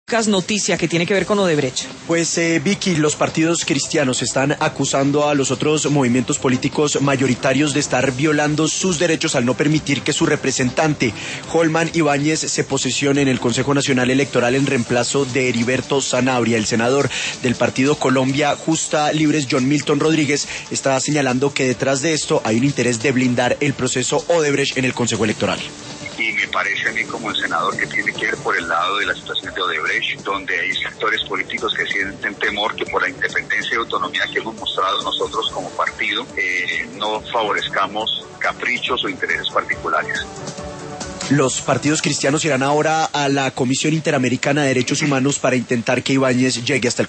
noticia que tiene que ver con Odebrecht? Pues Vicky, los partidos cristianos están acusando a los otros movimientos políticos mayoritarios de estar violando sus derechos al no permitir que su representante, Holman Ibáñez, se posesione en el Consejo Nacional Electoral en reemplazo de Heriberto Zanabria. El senador del partido Colombia Justa Libres, John Milton Rodríguez, está señalando que detrás de esto hay un interés de blindar el proceso Odebrecht en el Consejo Electoral. Y me parece a mí como el senador que tiene que ir por el lado de la situación de Odebrecht, donde hay sectores políticos que sienten temor que por la independencia y autonomía que hemos mostrado nosotros como partido, no favorezcamos caprichos o intereses particulares. Los partidos cristianos irán ahora a la Comisión Interamericana de Derechos Humanos para intentar que Ibáñez llegue hasta el